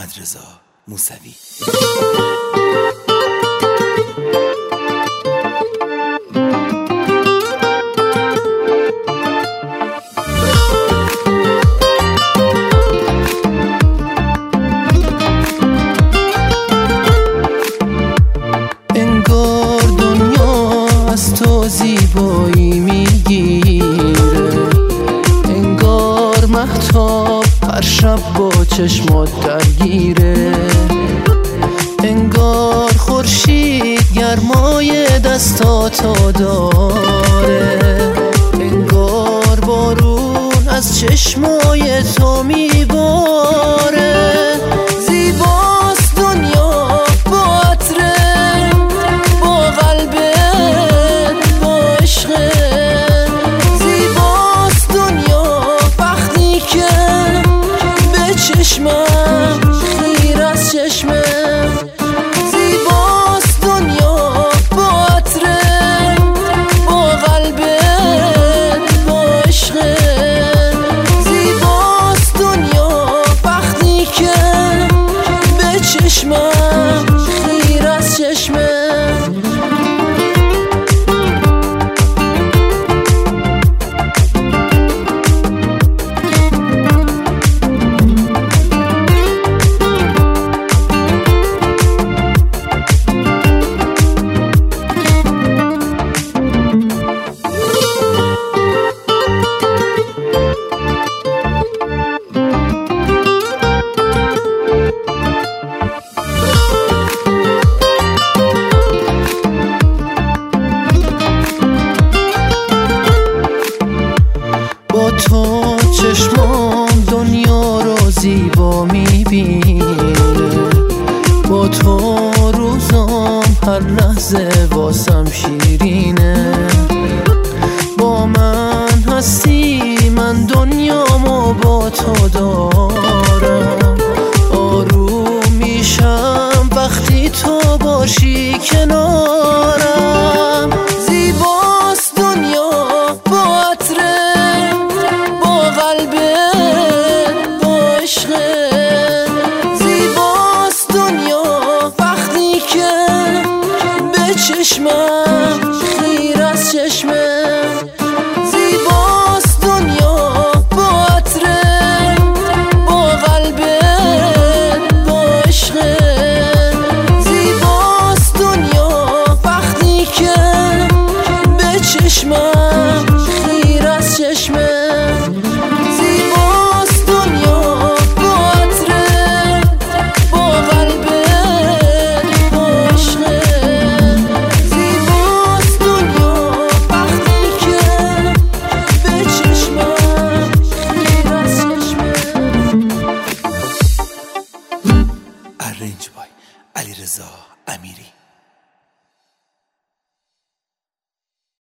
محمدرضا موسوی. انگار دنیا از تو زیبایی میگیره، انگار مهتاب هر شب با چشمات درگیره، انگار خورشید گرمای دستاتو داره، انگار بارون از چشمای تو میباره. زیباست دنیا با عطرت، با قلبت، با عشقت. زیباست دنیا وقتی که به چشمم خیر از چشمم. زیباست دنیا با عطرت، با قلبت، با عشقت. زیباست دنیا وقتی که به چشمم خیر از چشمم. با تو چشمام دنیا رو زیبا میبینه، با تو روزام هر لحظه واسم شیرینه. با من هستی من دنیامو با تو دارم، آروم میشم وقتی تو باشی کنارم. زیباست دنیا با عطرت، با قلبت، با عشقت. زیباست دنیا وقتی که به چشمم خیر از چشمم. زیباست دنیا با عطرت، با قلبت، با عشقت. زیباست دنیا وقتی که به چشمم خیر از چشمم. زیباست دنیا با عطرت، با قلبت، با عشقت. زیباست دنیا وقتی که به چشمم خیر از چشمم. ارنج بای علیرضا امیری.